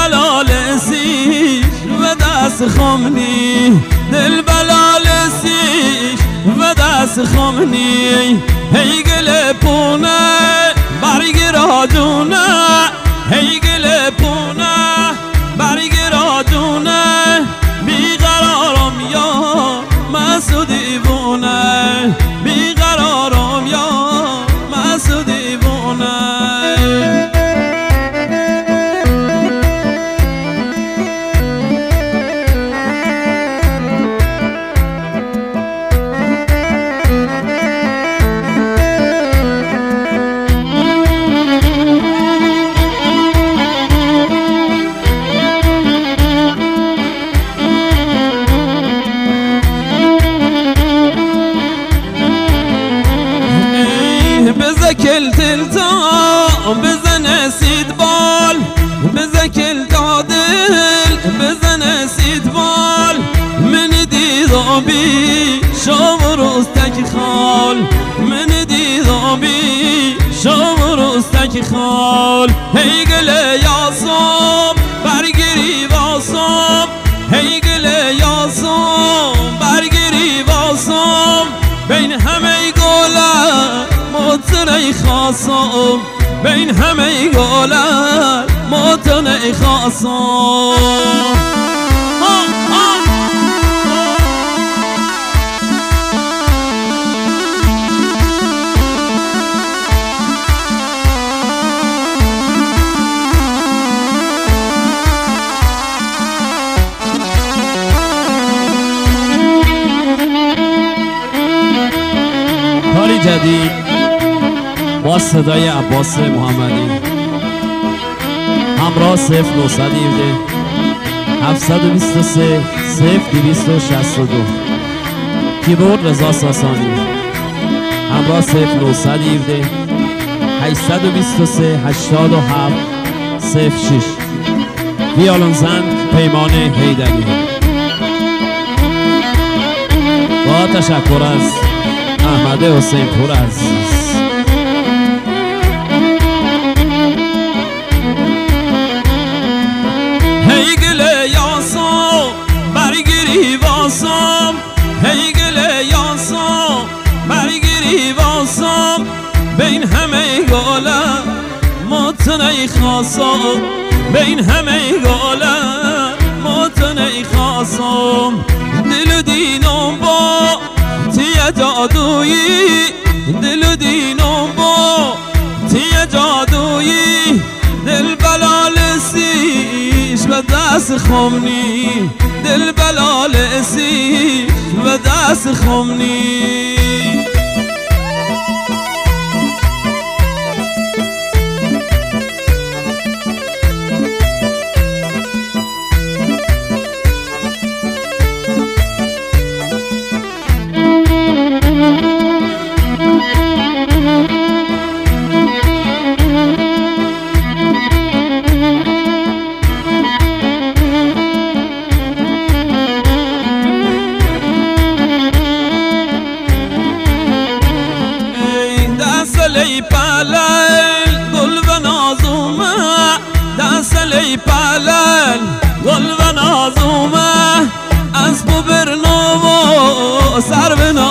بلال سیش و دست خمنی دل بلال سیش و دست خمنی هی گل پونه برگ رادونه هی گل پونه برگ رادونه بیقرارم یا مسعود دیوونه بیقرارم یا مسعود دیوونه بزکل تلتا بزن سید بال بزکل دادل بزن سید بال من دیدابی شام روستک خال من دیدابی شام روستک خال هی گل یاسم برگری واسم هی گل یاسم برگری واسم بین همه گلر متنی خاصم بین همه گلر متنی خاصم کاری جدید با صدای عباس محمدی همراه 0917 723 0262 کیبورد رضا ساسانی همراه 0917 823 87 06 ویولن زن پیمان حیدری با تشکر از احمد حسین پور عزیز هی گل یاسم برگری واسم هی گل یاسم برگری واسم بین همه گلر متنی خاصم بین همه گلر متنی خاصم دل و دینم با تیه جادویی دل و دینم با تیه جادویی دل بلال سیش و دست خمنی دل بلال سیش و دست خمنی لی پلل گل و نازومه دست لی پلل گل و نازومه اسب و برنو و سر و